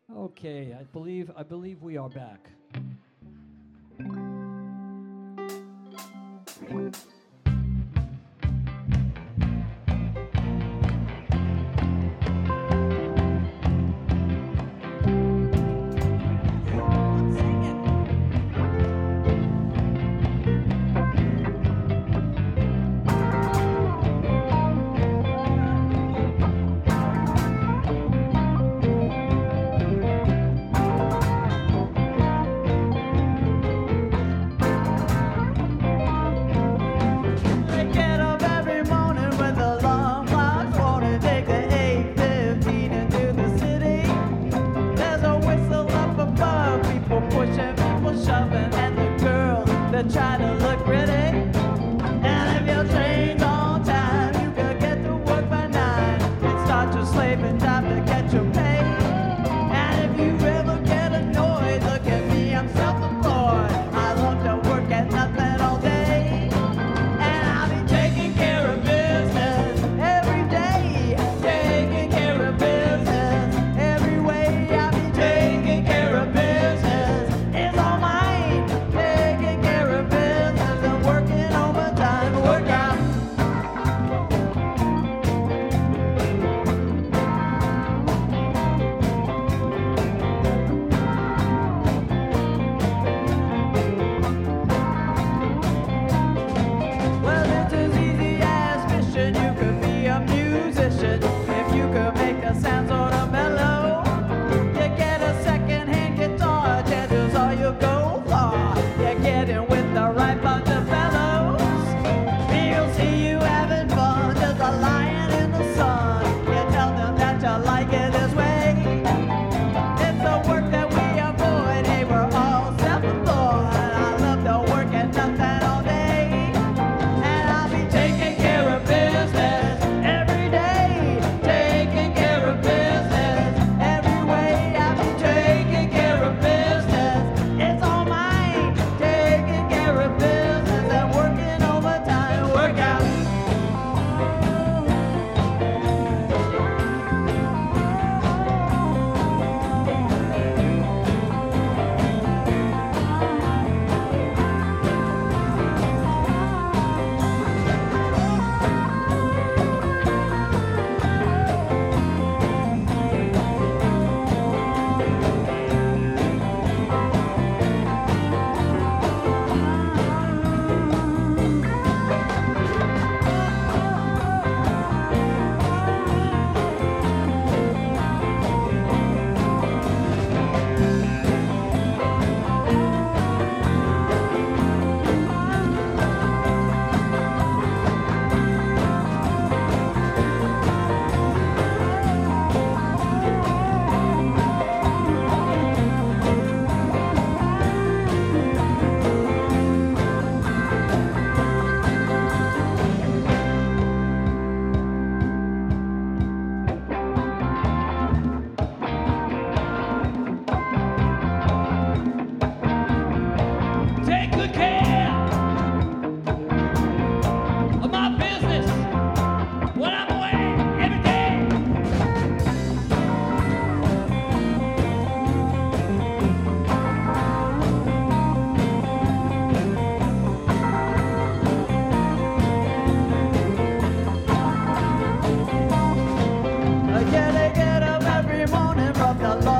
Okay, I believe we are back. I get up every morning when the alarm clocks wanna take the 8:15 into the city. There's a whistle up above, people pushing, people shoving, and the girls that try to look pretty. And if your train's on time, you can get to work by 9 and start your slaving job to get your pay. And if you ever get annoyed, look at me, I'm self-employed. I love to work at nothing all day. And I'll be taking care of business every day, taking care of business every way. I'll be taking care of business. It's all mine, taking care of business and working overtime. Work out. Well, it's as easy as fishing. You could be a musician if you could make the sound sort of mellow. You get a second-hand guitar, chances are you'll go far. You get in with the right bunch of fellows. You'll see you having fun, just a lion in the sun. You tell them that you like it this way. It's the work that we avoid. Hey, we're all self-employed. I love to work at nothing all day. And I'll be taking care of business every day, taking care of business every way. I'll be taking care of business. It's all mine, taking care of business and working overtime. Work out. Take good care of my business when I'm away every day. Yeah, they get up every morning from the